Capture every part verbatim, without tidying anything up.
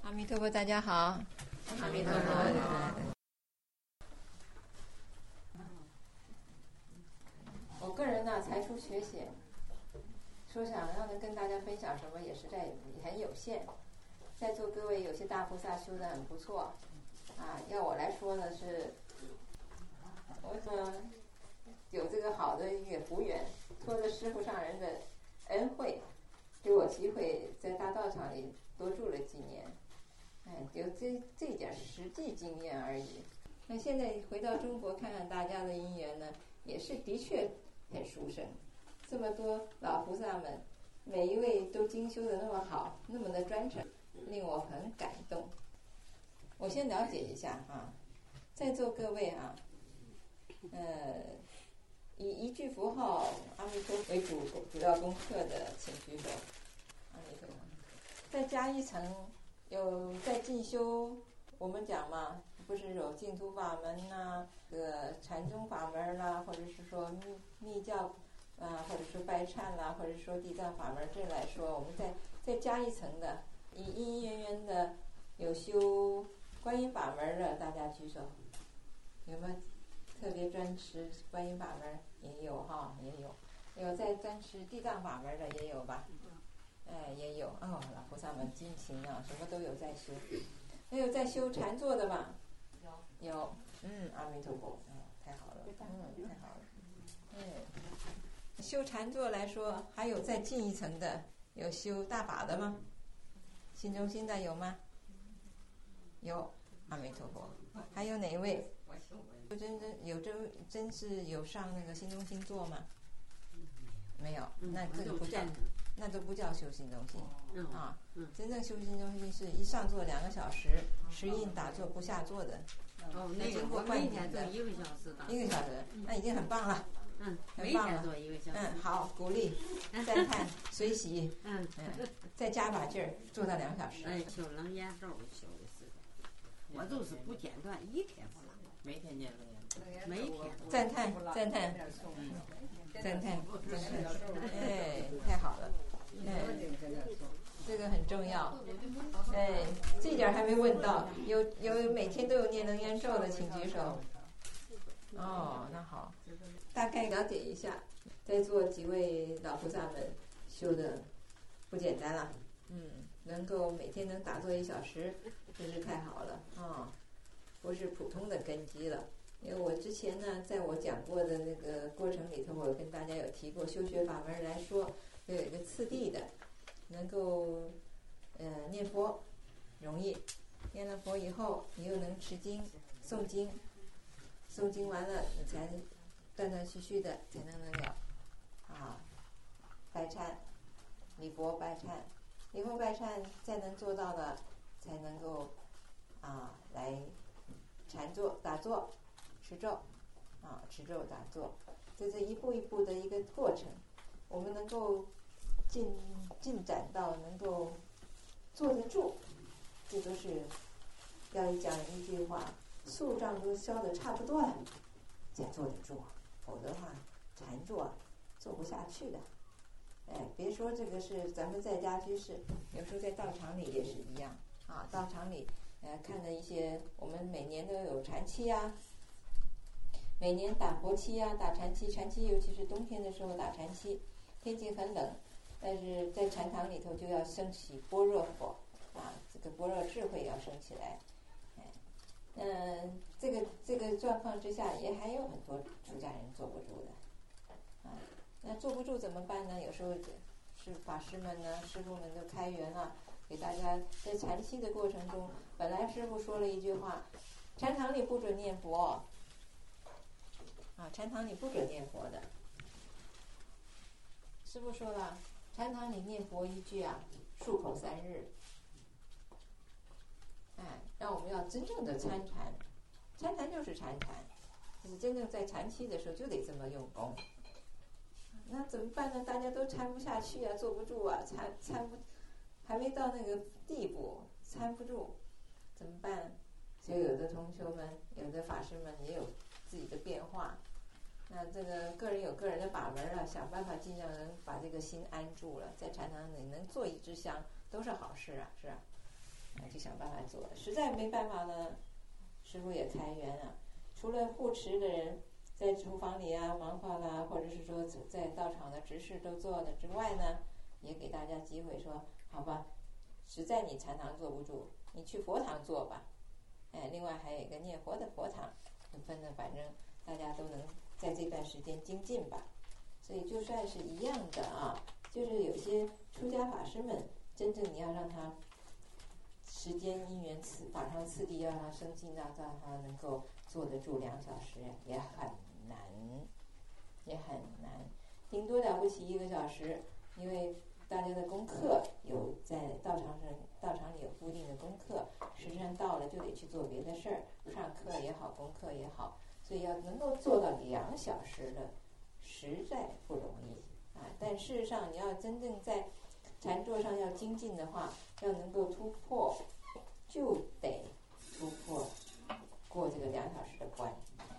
阿弥陀佛，大家好。 阿弥陀佛。 我个人呢，才疏学浅，说想要能跟大家分享什么，也实在很有限。在座各位有些大菩萨修得很不错，啊，要我来说呢，是我说有这个好的一个福缘，托着师父上人的恩惠，给我机会在大道场里多住了几年。哎，有这这点实际经验而已。那现在回到中国看看大家的因缘呢，也是的确很殊胜。这么多老菩萨们，每一位都精修的那么好，那么的专诚，令我很感动。我先了解一下啊，在座各位啊，呃，以一句符号阿弥陀为主主要功课的，请举手。阿弥陀佛。再加一层。有在进修，我们讲嘛，不是有净土法门呐、啊，这个禅宗法门啦、啊，或者是说密密教啊，或者说拜忏啦，或者说地藏法门这来说，我们再再加一层的，以因因缘缘的有修观音法门的，大家举手。有没有特别专持观音法门？也有哈，也有。有在专持地藏法门的也有吧？哎，也有哦，老菩萨们精勤啊，什么都有在修。还有在修禅坐的吧？有有，嗯，阿弥陀佛，哎，太好了，嗯，太好了。嗯，修禅坐来说，还有再进一层的，有修大法的吗？心中心的有吗？有，阿弥陀佛。还有哪一位？真真有真真是有上那个心中心坐吗？没有，那这个不叫。那都不叫修心中心、嗯、啊、嗯！真正修心中心是一上座两个小时，十印打坐不下坐的。 哦，那经过每天做一个小时的。 一个小时，那已经很棒了。 嗯， 很棒了。 每天做一个小时。 嗯，好，鼓励，赞叹，随喜。 嗯嗯，再加把劲儿，做到两小时。 哎，修楞严咒修的是，我就是不间断，一天不落， 每天念楞严咒， 每天。 赞叹，赞叹。嗯。赞叹，赞叹，哎，太好了，哎，这个很重要，哎，这点还没问到，有有每天都有念楞严咒的，请举手。哦，那好，大概了解一下，在座几位老菩萨们修的不简单了，嗯，能够每天能打坐一小时，真是太好了啊、哦，不是普通的根基了。因为我之前呢，在我讲过的那个过程里头，我跟大家有提过，修学法门来说，有一个次第的，能够呃念佛容易，念了佛以后，你又能持经、诵经，诵经完了，你才断断续续的才能能了啊，拜忏、礼佛、拜忏，礼佛拜忏再能做到的，才能够啊来禅坐、打坐。持咒，啊，持咒打坐，这是一步一步的一个过程。我们能够进进展到能够坐得住，这都是要讲一句话：宿障都消得差不多了，才坐得住，否则的话，禅坐坐不下去的。哎，别说这个是咱们在家居士，有时候在道场里也是一样啊。道场里，呃，看的一些，我们每年都有禅期啊。每年打佛期啊，打禅期，禅期尤其是冬天的时候打禅期，天气很冷，但是在禅堂里头就要升起般若火啊，这个般若智慧要升起来。哎，嗯，这个这个状况之下，也还有很多出家人坐不住的啊。那坐不住怎么办呢？有时候是法师们呢，师父们都开源了，给大家在禅期的过程中，本来师父说了一句话：禅堂里不准念佛。啊，禅堂里不准念佛的。师父说了，禅堂里念佛一句啊，漱口三日。哎，让我们要真正的参禅，参禅就是禅禅，就是真正在禅期的时候就得这么用功。那怎么办呢？大家都参不下去啊，坐不住啊，参参不，还没到那个地步，参不住，怎么办？就有的同学们，有的法师们也有自己的变化。那这个个人有个人的把门啊，想办法尽量能把这个心安住了，在禅堂里能做一支香都是好事啊，是吧？ 啊，就想办法做。实在没办法呢，师父也开源啊，除了护持的人在厨房里啊忙活啦，或者是说在道场的执事都做的之外呢，也给大家机会说，好吧，实在你禅堂坐不住，你去佛堂坐吧。哎，另外还有一个念佛的佛堂，分的反正大家都能在这段时间精进吧。所以就算是一样的啊，就是有些出家法师们，真正你要让他时间因缘次法上次第要让他升进到让他能够坐得住两小时也很难，也很难，顶多了不起一个小时，因为大家的功课有在道场上，道场里有固定的功课，时辰到了就得去做别的事儿，上课也好，功课也好，所以要能够做到两小时的，实在不容易啊。但事实上，你要真正在禅坐上要精进的话，要能够突破，就得突破过这个两小时的关。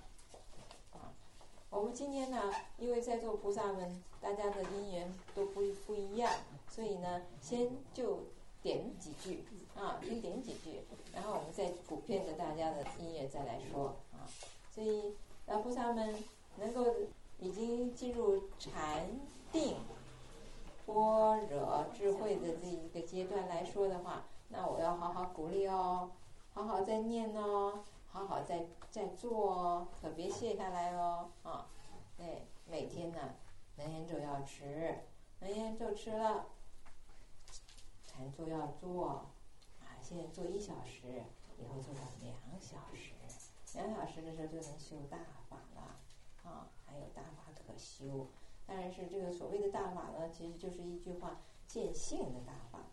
我们今天呢，因为在座菩萨们大家的因缘都不不一样，所以呢，先就点几句啊，先点几句，然后我们再普遍的大家的因缘再来说啊。所以老菩萨们能够已经进入禅定般若智慧的这一个阶段来说的话，那我要好好鼓励哦，好好再念哦，好好再再做哦，可别懈下来哦啊！哎，每天呢，能言咒要持，能言咒吃了，禅坐要做啊。现在做一小时，以后做到两小时，两小时的时候就能修大法了啊！还有大法可修，当然是这个所谓的大法呢，其实就是一句话，见性的大法。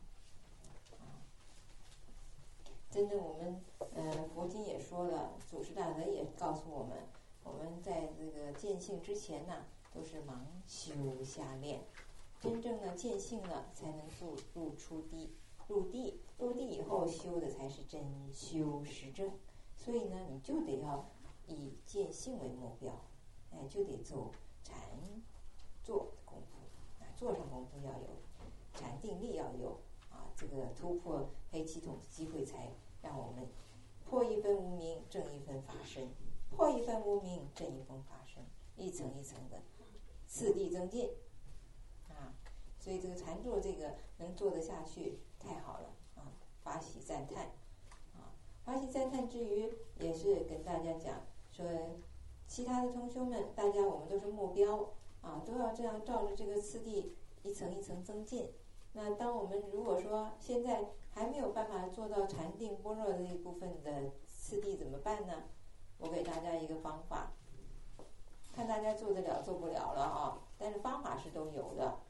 真正我们呃佛经也说了，祖师大德也告诉我们，我们在这个见性之前呢，都是盲修瞎练，真正的见性了，才能入入出地，入地，入地以后修的才是真修实证。所以呢，你就得要以见性为目标，哎，就得走禅坐的功夫，啊，坐上功夫要有，禅定力要有。啊，这个突破黑气统的机会才让我们破一分无明，正一分法身，破一分无明，正一分法身，一层一层的次第增进啊。所以这个禅坐这个能做得下去，太好了啊，发喜赞叹啊。发喜赞叹之余，也是跟大家讲说，其他的同修们，大家我们都是目标啊，都要这样照着这个次第一层一层增进。那当我们如果说现在还没有办法做到禅定般若的这一部分的次第怎么办呢？我给大家一个方法，看大家做得了做不了了啊，但是方法是都有的。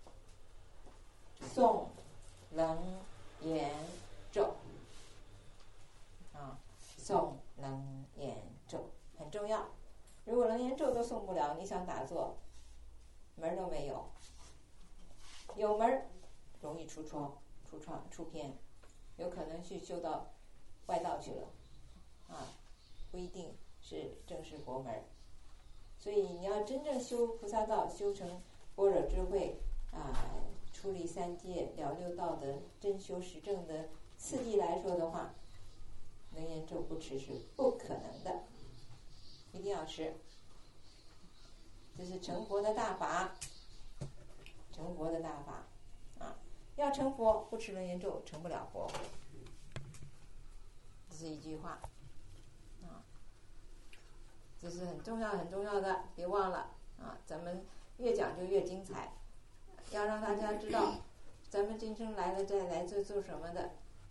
诵楞严咒啊，诵楞严咒很重要。如果楞严咒都诵不了，你想打坐门都没有，有门容易出错、出创、出偏，有可能去修到外道去了，啊，不一定是正式佛门。所以你要真正修菩萨道，修成般若智慧啊，出离三界、了六道的真修实证的次第来说的话，楞严咒不持是不可能的，一定要持。这是成佛的大法，成佛的大法。要成佛，不持楞严咒成不了佛，这是一句话啊，这是很重要很重要的，别忘了啊！咱们越讲就越精彩，要让大家知道，咱们今生来了再来这做什么的，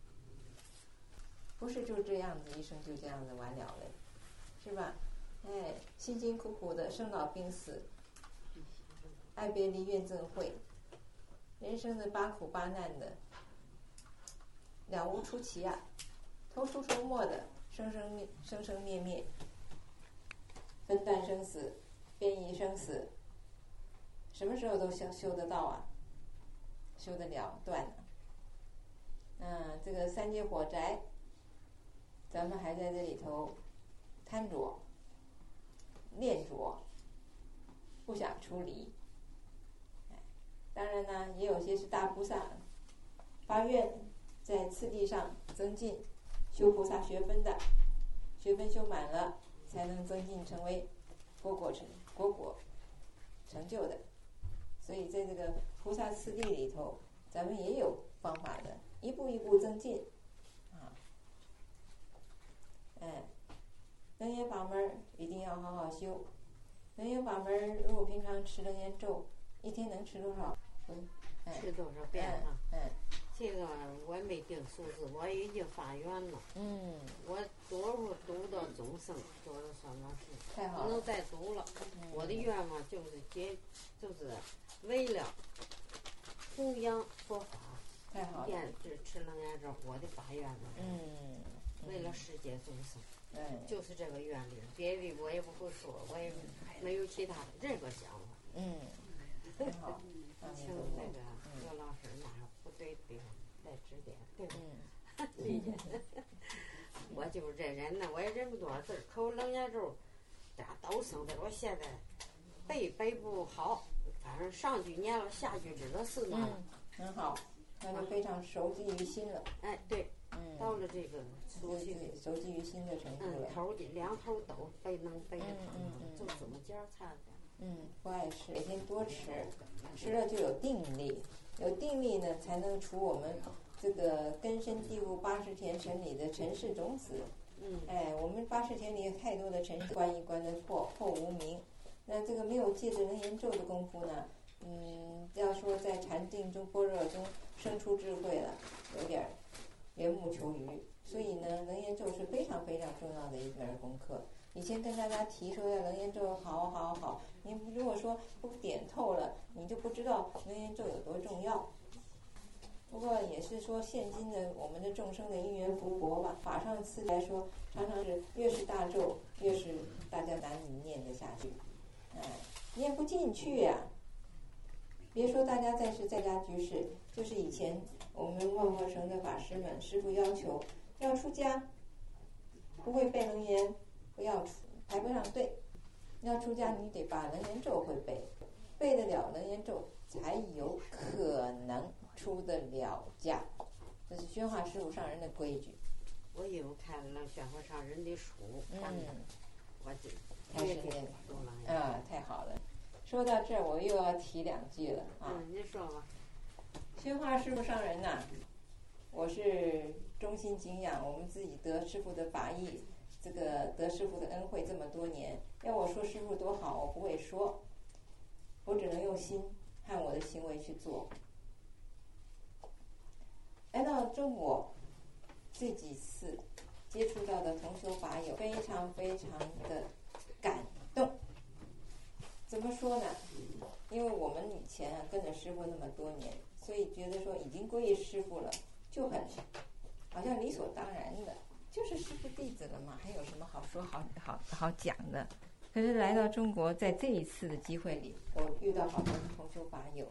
不是就这样子一生就这样子完了了，是吧？哎，辛辛苦苦的生老病死，爱别离怨憎会。人生的八苦八难的了无出奇啊，头出头没的生生灭生生灭灭，分段生死，变异生死，什么时候都修修得到啊，修得了断啊。嗯，这个三界火宅，咱们还在这里头贪着、恋着，不想出离。当然呢，也有些是大菩萨发愿在次第上增进修菩萨学分的，学分修满了才能增进成为果果成果果成就的。所以在这个菩萨次第里头，咱们也有方法的，一步一步增进啊。哎，楞严法门一定要好好修。楞严法门如果平常持楞严咒，一天能吃多少？嗯， 哎、吃多少遍啊？ 嗯，嗯这个我没定数字，我已经发愿了。 嗯， 我多少读到终生，多少算老师， 太好了， 不能再读了。嗯、我的愿望就是结，就是为了弘扬佛法。 太好了， 念只吃楞严咒，我的发愿了。 嗯， 为了世界众生。 嗯， 就是这个愿力，别的我也不会说，我也没有其他的任何想法。 嗯，很好。 请那个刘老师哪不对的地方再指点，对吧？嗯，理解。我就是这人呢，我也认不多少字，口楞严咒，这都生的，我现在背背不好，反正上句念了，下句知道是哪了。 嗯，很好，那就非常熟记于心了。 哎，对。嗯，到了这个熟悉熟记于心的程度了。 嗯，头两头都背能背得嗯嗯，就这么尖儿差点。 嗯，不碍事，每天多吃，吃了就有定力，有定力呢，才能除我们这个根深蒂固八十田城里的尘世种子。 嗯， 哎，我们八十田里有太多的尘世关一关的破破无明，那这个没有借着楞严咒的功夫呢，嗯，要说在禅定中般若中生出智慧了，有点缘木求鱼。所以呢，楞严咒是非常非常重要的一门功课。以前跟大家提说要楞严咒好好好，你如果说不点透了，你就不知道楞严咒有多重要。不过也是说现今的我们的众生的因缘福薄吧，法上次来说，常常是越是大咒，越是大家难以念得下去，哎，念不进去呀、啊。别说大家在是在家居士，就是以前我们万佛城的法师们，师父要求要出家，不会背楞严，不要出，排不上队。要出家，你得把楞严咒会背，背得了楞严咒，才有可能出得了家。这是宣化师父上人的规矩。 我有看了宣化上人的书， 嗯， 我就开始念啊，太好了。说到这儿，我又要提两句了啊。 嗯，你说吧。 宣化师父上人呐、啊，我是衷心敬仰，我们自己得师父的法益，这个得师父的恩惠这么多年，要我说师父多好，我不会说，我只能用心和我的行为去做。来到中国这几次接触到的同修法友，非常非常的感动。怎么说呢？因为我们以前啊跟着师父那么多年，所以觉得说已经皈依师父了，就很好像理所当然的，就是师父弟子了嘛，还有什么好说好好好讲的？可是来到中国，在这一次的机会里，我遇到好多同修法友，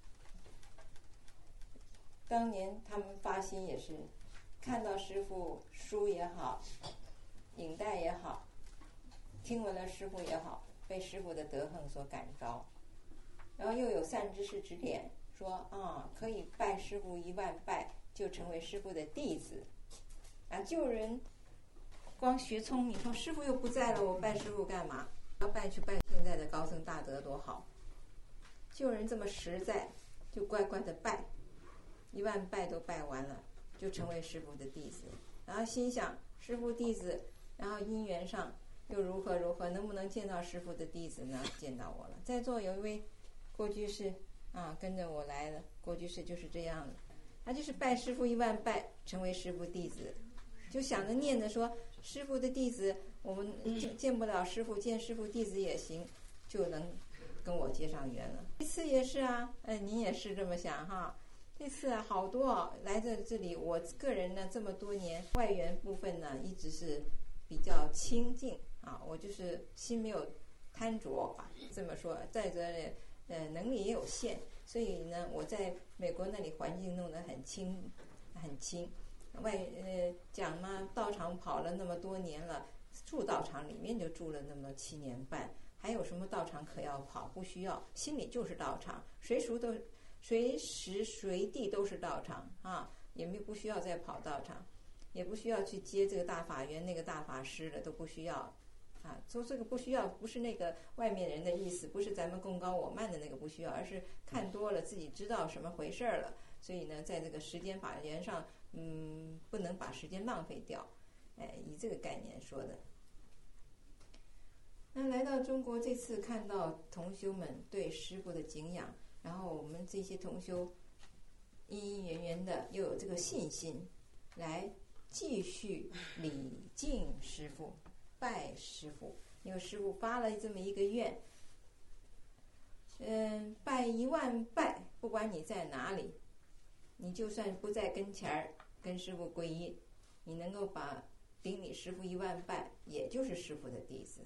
当年他们发心也是看到师父书也好，影带也好，听闻了师父也好，被师父的德行所感召，然后又有善知识指点说啊，可以拜师父一万拜，就成为师父的弟子啊。救人光学聪明，说师父又不在了，我拜师父干嘛？要拜去拜现在的高僧大德多好。救人这么实在，就乖乖的拜，一万拜都拜完了，就成为师父的弟子。然后心想师父弟子，然后因缘上又如何如何，能不能见到师父的弟子呢？见到我了。在座有一位郭居士啊，跟着我来的郭居士就是这样的，他就是拜师父一万拜，成为师父弟子，就想着念着说师父的弟子，我们见见不了师父，见师父弟子也行，就能跟我结上缘了。这次也是啊，哎，您也是这么想哈。这次啊，好多、哦、来这这里，我个人呢这么多年外缘部分呢，一直是比较清净啊，我就是心没有贪着啊，这么说。再者呢，呃，能力也有限，所以呢，我在美国那里环境弄得很清，很清。外呃讲嘛，道场跑了那么多年了，住道场里面就住了那么七年半，还有什么道场可要跑？不需要，心里就是道场，随时都随时随地都是道场啊，也没不需要再跑道场。 也不需要去接这个大法员那个大法师了，都不需要。啊，说这个不需要，不是那个外面人的意思，不是咱们功高我慢的那个不需要，而是看多了自己知道什么回事儿了。所以呢，在这个时间法源上，嗯，不能把时间浪费掉，哎，以这个概念说的。那来到中国这次看到同修们对师父的敬仰，然后我们这些同修因因缘缘的又有这个信心，来继续礼敬师父。拜师父，因为师父发了这么一个愿，嗯，拜一万拜，不管你在哪里，你就算不在跟前儿跟师父皈依，你能够把顶礼师父一万拜，也就是师父的弟子。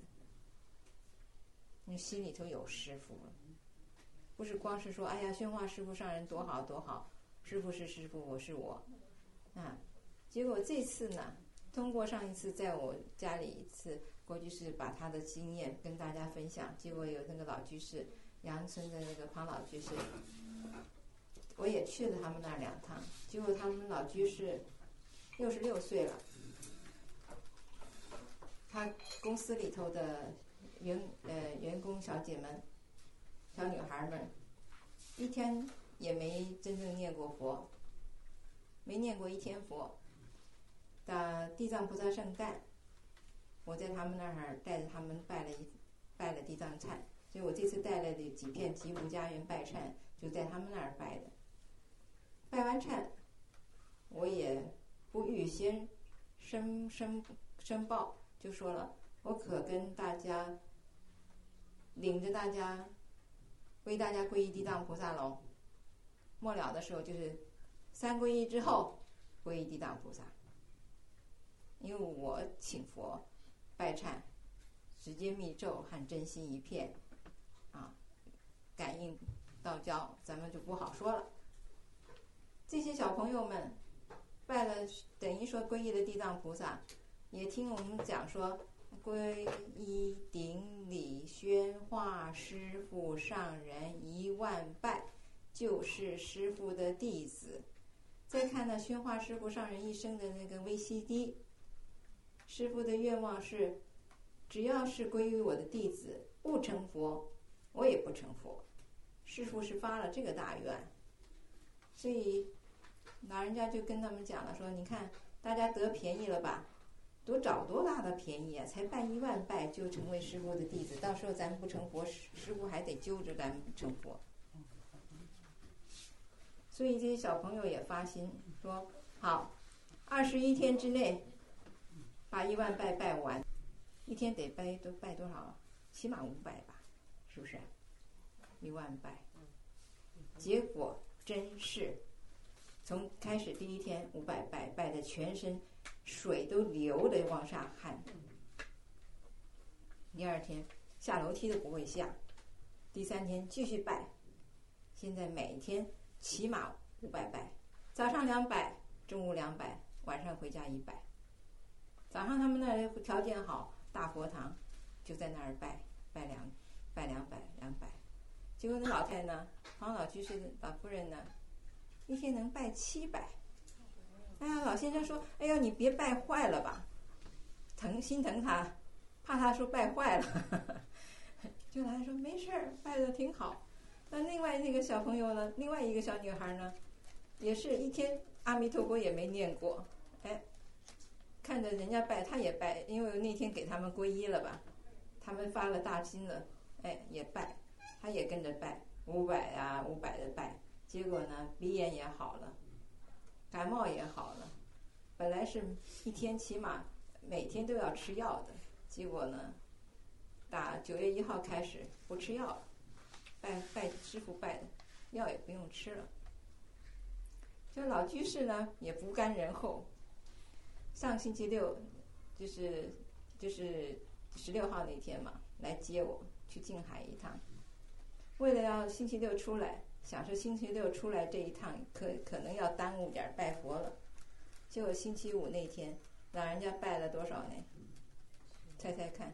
你心里头有师父了，不是光是说哎呀宣化师父上人多好多好，师父是师父，我是我啊。结果这次呢，通过上一次在我家里一次，郭居士把他的经验跟大家分享，结果有那个老居士杨村的那个庞老居士，我也去了他们那儿两趟，结果他们老居士六十六岁了，他公司里头的员呃员工小姐们、小女孩们，一天也没真正念过佛，没念过一天佛。打地藏菩萨圣诞，我在他们那儿带着他们拜了一拜了地藏忏，所以我这次带来的几片吉福家园拜忏就在他们那儿拜的。拜完忏，我也不预先申申申报，就说了，我可跟大家领着大家为大家皈依地藏菩萨喽。末了的时候就是三皈依之后皈依地藏菩萨。因为我请佛拜忏，直接密咒和真心一片，啊，感应道交，咱们就不好说了。这些小朋友们拜了，等于说皈依了地藏菩萨，也听我们讲说，皈依顶礼宣化师父上人一万拜，就是师父的弟子。再看呢，宣化师父上人一生的那个 V C D。师父的愿望是，只要是归于我的弟子，不成佛，我也不成佛。师父是发了这个大愿，所以老人家就跟他们讲了，说你看大家得便宜了吧，多找多大的便宜啊，才拜一万拜就成为师父的弟子，到时候咱们不成佛，师父还得揪着咱们成佛。所以这些小朋友也发心说，好，二十一天之内把一万拜拜完，一天得拜都拜多少啊？起码五百吧，是不是？一万拜，结果真是从开始第一天五百拜，拜的全身水都流的往下汗。第二天下楼梯都不会下，第三天继续拜，现在每天起码五百拜，早上两百，中午两百，晚上回家一百。早上他们那儿条件好，大佛堂，就在那儿拜拜两拜两百两百。结果那老太太呢，黄老居士老夫人呢，一天能拜七百。哎呀，老先生说：“哎呀，你别拜坏了吧，疼心疼他，怕他说拜坏了。”就来说没事儿，拜的挺好。那另外那个小朋友呢，另外一个小女孩呢，也是一天阿弥陀佛也没念过，哎。看着人家拜，他也拜，因为那天给他们皈依了吧，他们发了大心了，哎，也拜，他也跟着拜，五百啊，五百的拜，结果呢，鼻炎也好了，感冒也好了，本来是一天起码每天都要吃药的，结果呢，打九月一号开始不吃药了，拜拜师父拜的，药也不用吃了。这老居士呢，也不甘人后。上星期六，就是就是十六号那天嘛，来接我去静海一趟。为了要星期六出来，想说星期六出来这一趟可可能要耽误点拜佛了。结果星期五那天，老人家拜了多少呢？猜猜看。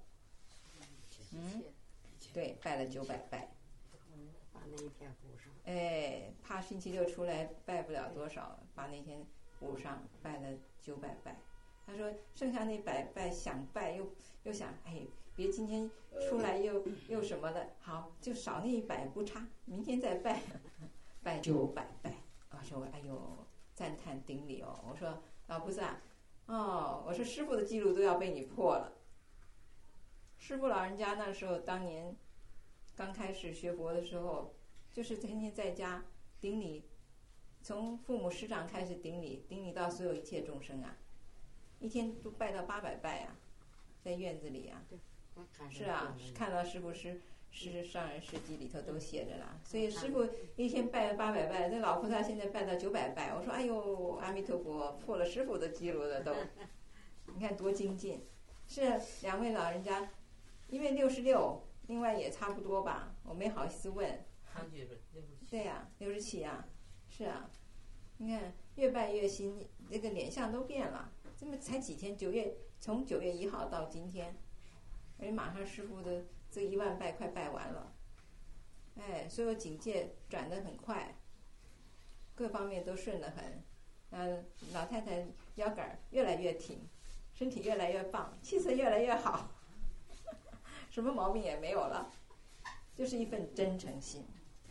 嗯，对，拜了九百拜。 把那一天补上。 哎，怕星期六出来拜不了多少，把那天午上拜了九百拜。他说剩下那百拜想拜又又想，哎，别今天出来又又什么的，好就少那一百不差，明天再拜，拜九百拜。我说哎呦，赞叹顶礼哦。我说老菩萨，哦，我说师父的记录都要被你破了。师父老人家那时候当年刚开始学佛的时候，就是天天在家顶礼，从父母师长开始顶礼，顶礼到所有一切众生啊，一天都拜到八百拜啊，在院子里啊。是啊，看到师父师师上人事迹里头都写着啦。所以师父一天拜了八百拜，这老菩萨现在拜到九百拜。我说哎呦，阿弥陀佛，破了师父的记录了都。你看多精进。是两位老人家，因为六十六，另外也差不多吧，我没好意思问。对呀、啊，六十七啊，是啊。你看越拜越新，这个脸相都变了。这么才几天，九月从九月一号到今天，而且马上师父的这一万拜快拜完了，哎，所有警戒转得很快，各方面都顺得很。嗯，老太太腰杆越来越挺，身体越来越棒，气色越来越好，什么毛病也没有了，就是一份真诚心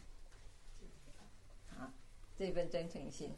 啊，这份真诚心。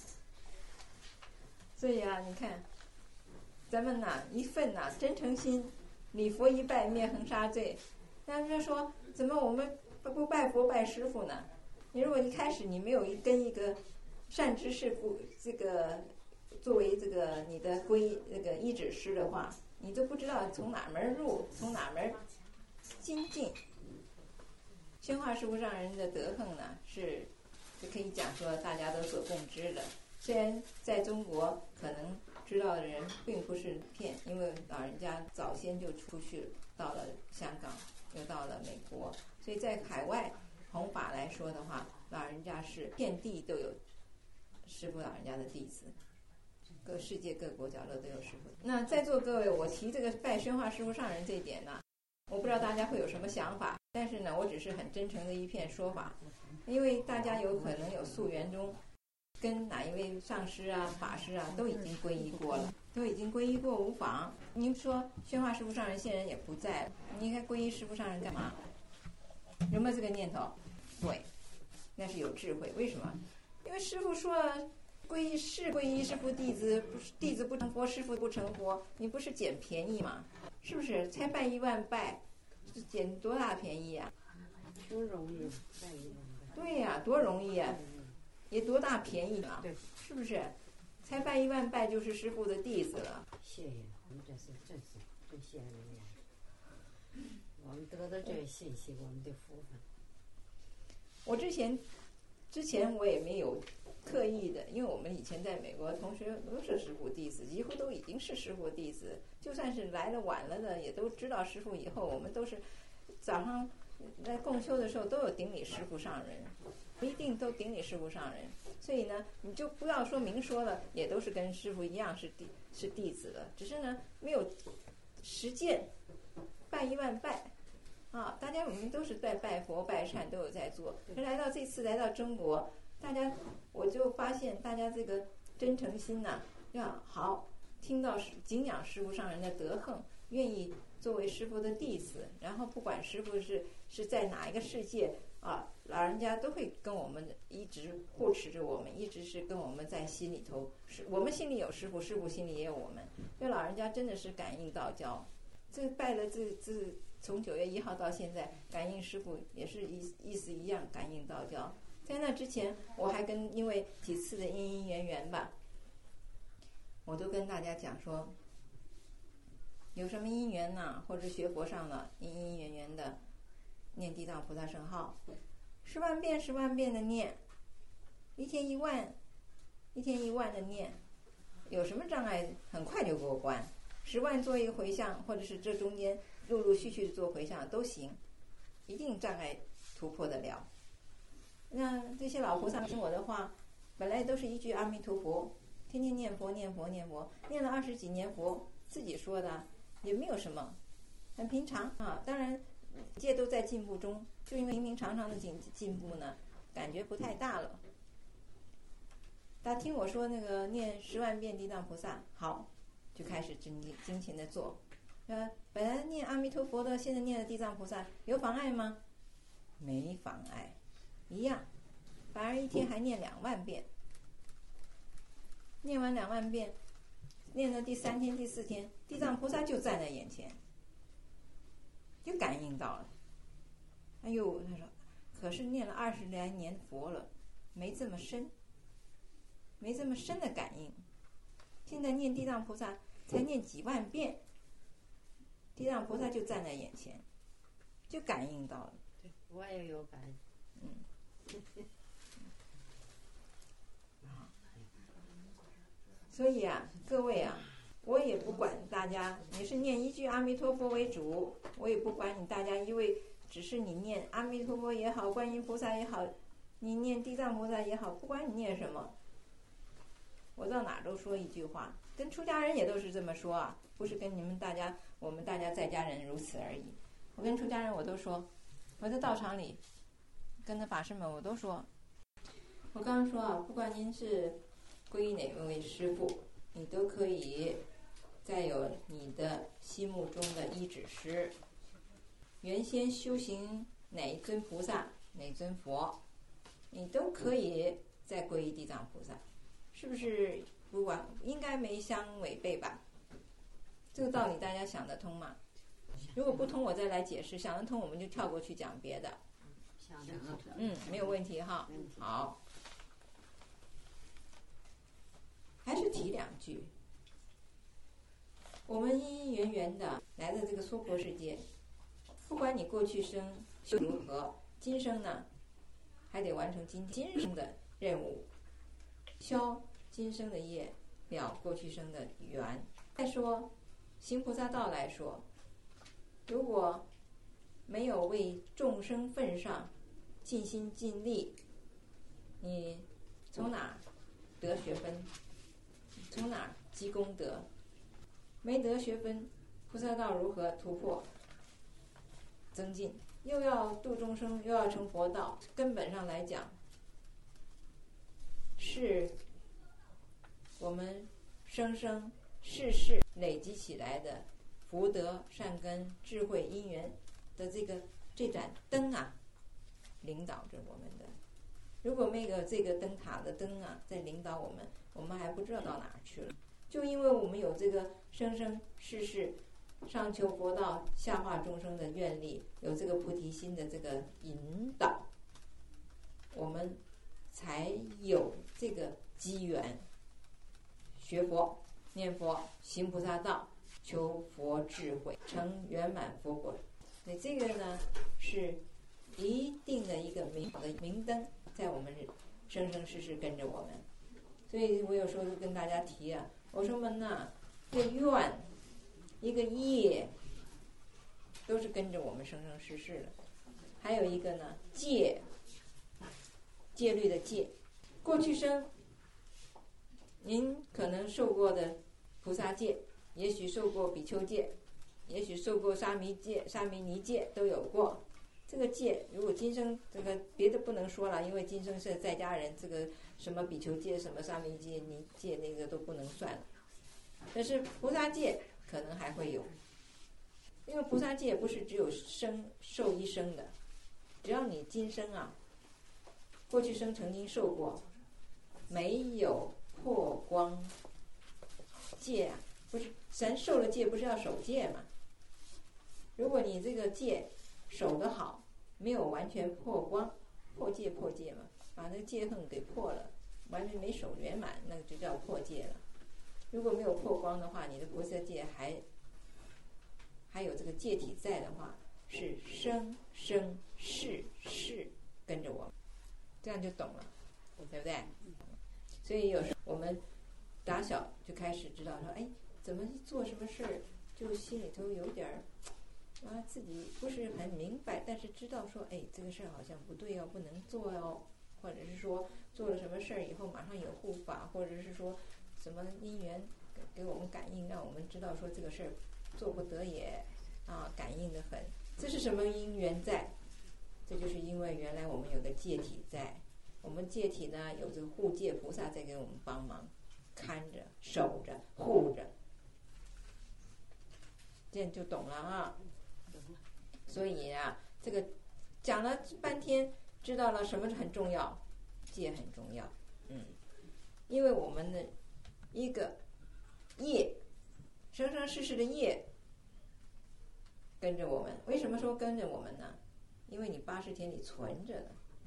所以啊，你看咱们呐，一份呐真诚心，礼佛一拜灭恒沙罪。那人家说，怎么我们不拜佛拜师父呢？你如果一开始你没有一跟一个善知识不这个作为这个你的皈这个依止师的话，你都不知道从哪门入，从哪门精进。宣化师父上人的德行呢，是就可以讲说大家都所共知的。虽然在中国可能知道的人并不是片，因为老人家早先就出去到了香港，又到了美国，所以在海外弘法来说的话，老人家是遍地都有师父老人家的弟子，各世界各国角落都有师父。那在座各位，我提这个拜宣化师父上人这一点呢，我不知道大家会有什么想法，但是呢，我只是很真诚的一片说法，因为大家有可能有溯源中跟哪一位上师啊、法师啊都已经皈依过了，都已经皈依过无妨。您说宣化师父上人现人也不在，你应该皈依师父上人干嘛？有没有这个念头？对，那是有智慧。为什么？因为师父说了，皈依是皈依师父弟子，不是弟子不成佛，师父不成佛，你不是捡便宜吗？是不是？才拜一万拜，捡多大便宜啊？ 挺容易拜一万拜。 对呀、啊，多容易啊！也多大便宜啊？是不是？才拜一万拜就是师父的弟子了。 谢谢，我们这是真是真谢谢你们，我们得到这个信息，我们的福分。 我之前之前我也没有刻意的，因为我们以前在美国同学都是师父弟子，几乎都已经是师父弟子，就算是来的晚了的，也都知道师父以后，我们都是早上在共修的时候都有顶礼师父上人。不一定都顶礼师父上人，所以呢，你就不要说明说了，也都是跟师父一样是弟是弟子了，只是呢没有实践，拜一万拜，啊，大家我们都是在拜佛拜忏都有在做。来到这次来到中国，大家我就发现大家这个真诚心呐、啊，要好，听到敬仰师父上人的德行，愿意作为师父的弟子，然后不管师父是是在哪一个世界。啊，老人家都会跟我们一直护持着我们，一直是跟我们在心里头，是我们心里有师父，师父心里也有我们。因为老人家真的是感应道交，这拜了这这从九月一号到现在，感应师父也是意意思一样，感应道交。在那之前，我还跟因为几次的因因缘缘吧，我都跟大家讲说，有什么因缘呢，或者学佛上了因因缘缘的。念地藏菩萨圣号，十万遍十万遍的念，一天一万，一天一万的念，有什么障碍很快就过关。十万做一个回向，或者是这中间陆陆续续的做回向都行，一定障碍突破得了。那这些老菩萨听我的话，本来都是一句阿弥陀佛，天天念佛念佛念佛，念了二十几年佛，自己说的也没有什么，很平常啊。当然。一切都在进步中，就因为平平常常的进进步呢，感觉不太大了。 大家听我说那个念十万遍地藏菩萨，好，就开始精精勤的做。呃，本来念阿弥陀佛的，现在念的地藏菩萨，有妨碍吗？没妨碍，一样，反而一天还念两万遍。念完两万遍，念到第三天、第四天，地藏菩萨就站在眼前，就感应到了。哎呦，他说，可是念了二十来年佛了，没这么深，没这么深的感应。现在念地藏菩萨才念几万遍，地藏菩萨就站在眼前，就感应到了。 对，我也有感应。 嗯。所以啊，各位啊，我也不管大家，你是念一句阿弥陀佛为主，我也不管你大家，因为只是你念阿弥陀佛也好，观音菩萨也好，你念地藏菩萨也好，不管你念什么，我到哪都说一句话，跟出家人也都是这么说啊，不是跟你们大家，我们大家在家人如此而已。我跟出家人我都说，我在道场里跟着法师们我都说，我刚刚说啊，不管您是皈依哪位师父，你都可以再有你的心目中的依止师。原先修行哪一尊菩萨、哪尊佛，你都可以再皈依地藏菩萨，是不是？不管应该没相违背吧？这个道理大家想得通吗？如果不通，我再来解释；想得通，我们就跳过去讲别的。 想得通。 嗯，没有问题哈。好。还是提两句，我们因因缘缘的来到这个娑婆世界，不管你过去生修如何，今生呢还得完成今今生的任务，消今生的业，了过去生的缘。再说行菩萨道来说，如果没有为众生份上尽心尽力，你从哪得学分？从哪儿积功德？没得学分，菩萨道如何突破增进？又要度众生，又要成佛道，根本上来讲，是我们生生世世累积起来的福德、善根、智慧、因缘的这个这盏灯啊，领导着我们的。如果没有这个灯塔的灯啊，在领导我们，我们还不知道到哪儿去了。就因为我们有这个生生世世上求佛道、下化众生的愿力，有这个菩提心的这个引导，我们才有这个机缘学佛、念佛、行菩萨道、求佛智慧、成圆满佛果。所以这个呢，是一定的一个明好的明灯，在我们生生世世跟着我们。所以我有时候就跟大家提啊，我说们呐，一个愿，一个业，都是跟着我们生生世世的。还有一个呢，戒，戒律的戒。过去生，您可能受过的菩萨戒，也许受过比丘戒，也许受过沙弥戒、沙弥尼戒都有过。这个戒，如果今生这个别的不能说了，因为今生是在家人，这个什么比丘戒、什么沙弥戒、尼戒那个都不能算了。但是菩萨戒可能还会有，因为菩萨戒不是只有生受一生的，只要你今生啊，过去生曾经受过，没有破光戒啊，不是咱受了戒不是要守戒嘛？如果你这个戒守得好，没有完全破光，破戒破戒嘛，把那个戒恨给破了，完全没守圆满，那个就叫破戒了。如果没有破光的话，你的菩萨戒还还有这个戒体在的话，是生生世世跟着我们，这样就懂了，对不对？所以有时候我们打小就开始知道说，哎，怎么做什么事儿，就心里头有点儿啊，自己不是很明白，但是知道说，哎，这个事儿好像不对哦，不能做哦，或者是说做了什么事儿以后马上有护法，或者是说什么因缘给我们感应，让我们知道说这个事儿做不得也啊，感应得很。这是什么因缘在？这就是因为原来我们有个戒体在， 我们戒体呢有这个护戒菩萨在给我们帮忙，看着、守着、护着，这样就懂了啊。所以啊，这个讲了半天，知道了什么很重要，戒很重要。嗯，因为我们的一个业，生生世世的业跟着我们。为什么说跟着我们呢？因为你八十天里存着的，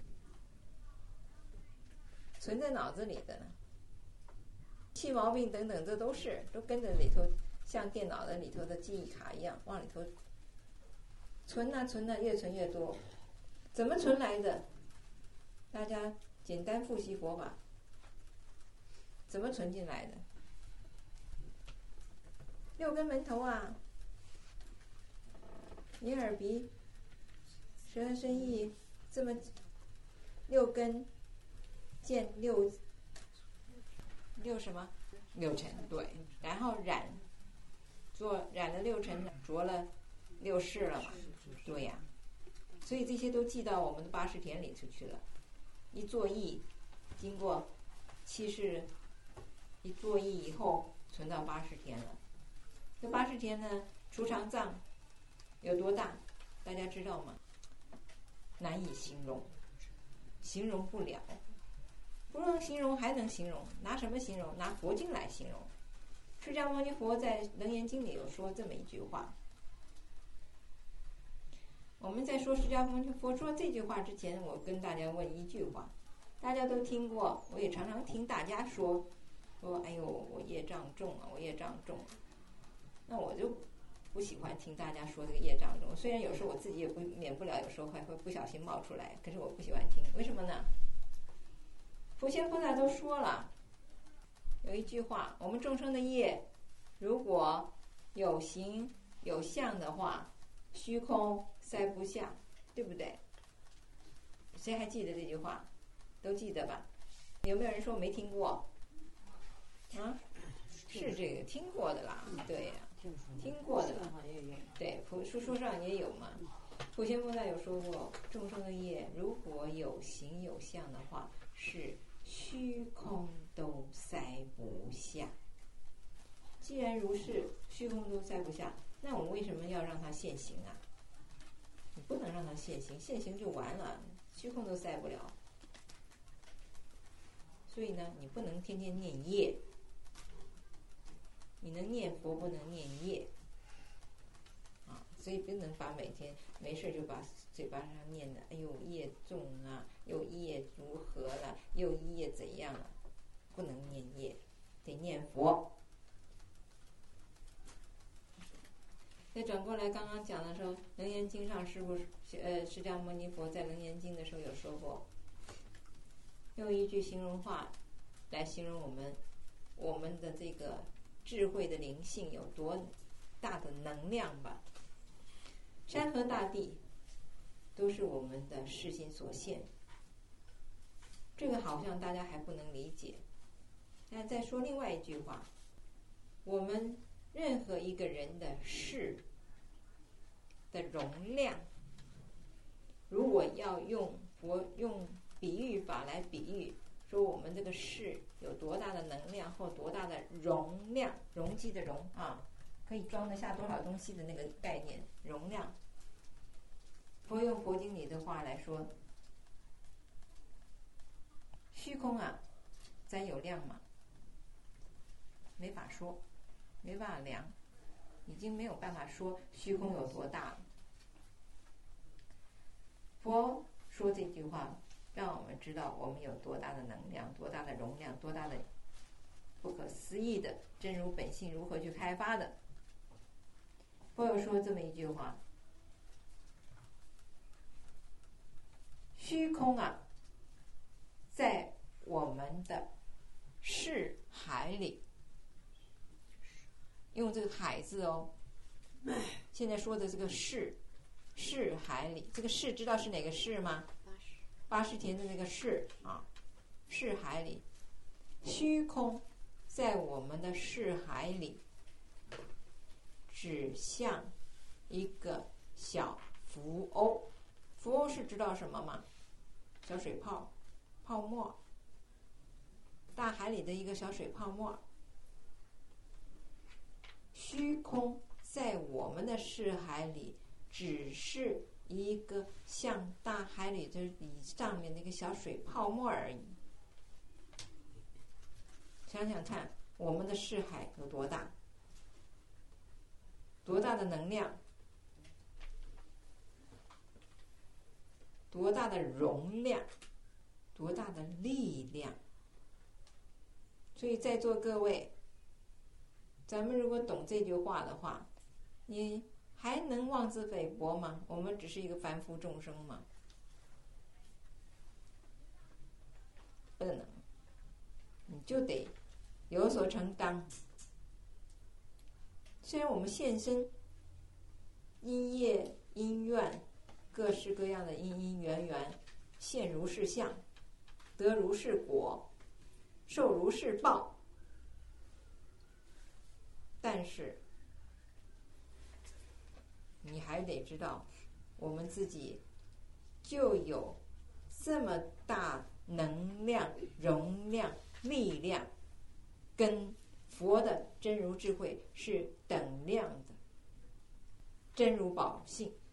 存在脑子里的呢，气毛病等等，这都是都跟着里头，像电脑的里头的记忆卡一样，往里头存啊存啊，越存越多。怎么存来的？大家简单复习佛法，怎么存进来的？六根门头啊，眼耳鼻舌身意，这么六根见六六什么六尘，对，然后染做染了六尘，着了六世了嘛，对呀、啊，所以这些都记到我们的八识田里头去了。一作意，经过七世一作意以后，存到八识田了。这八识田呢，储藏藏有多大？大家知道吗？难以形容，形容不了。不能形容还能形容，拿什么形容？拿佛经来形容。释迦牟尼佛在《楞严经》里有说这么一句话。我们在说释迦牟尼佛说这句话之前，我跟大家问一句话，大家都听过，我也常常听大家说，说哎呦我业障重啊，我业障重啊。那我就不喜欢听大家说这个业障重，虽然有时候我自己也不免不了，有时候还会不小心冒出来，可是我不喜欢听，为什么呢？普贤菩萨都说了，有一句话，我们众生的业如果有形有相的话，虚空塞不下，对不对？谁还记得这句话？都记得吧？有没有人说没听过？啊，是这个听过的啦，对呀、啊，听过的啦，对，普书书上也有嘛。普贤菩萨有说过，众生的业如果有形有相的话，是虚空都塞不下。既然如是，虚空都塞不下，那我们为什么要让它现行啊？你不能让它现行，现行就完了，虚空都塞不了。所以呢，你不能天天念业，你能念佛，不能念业啊。所以不能把每天没事就把嘴巴上念的，哎呦业重啊，又业如何了，又业怎样了，不能念业，得念佛。再转过来，刚刚讲的时候，《楞严经》上师父呃释迦牟尼佛在《楞严经》的时候有说过，用一句形容话来形容我们我们的这个智慧的灵性有多大的能量吧。山河大地都是我们的视心所现，这个好像大家还不能理解。那再说另外一句话，我们任何一个人的事的容量，如果要用佛用比喻法来比喻，说我们这个事有多大的能量或多大的容量，容积的容啊，可以装得下多少东西的那个概念，容量。佛用佛经里的话来说，虚空啊，咱有量吗？没法说，没办法量，已经没有办法说虚空有多大了。佛说这句话，让我们知道我们有多大的能量，多大的容量，多大的不可思议的真如本性如何去开发的。佛有说这么一句话，虚空啊，在我们的识海里，用这个海字哦，现在说的这个识识海里，这个识知道是哪个识吗？八识田的那个识啊，识海里，虚空在我们的识海里，只像一个小浮欧。浮欧是知道什么吗？小水泡。 泡沫，大海里的一个小水泡沫。虚空在我们的视海里只是一个像大海里的上面的一个小水泡沫而已。想想看，我们的视海有多大，多大的能量，多大的容量，多大的力量。所以在座各位，咱们如果懂这句话的话，你还能妄自菲薄吗？我们只是一个凡夫众生吗？不能，你就得有所承担。虽然我们现身因业因缘，各式各样的因因缘缘，现如是相，得如是果，受如是报，但是你还得知道，我们自己就有这么大能量、容量、力量，跟佛的真如智慧是等量的，真如宝性。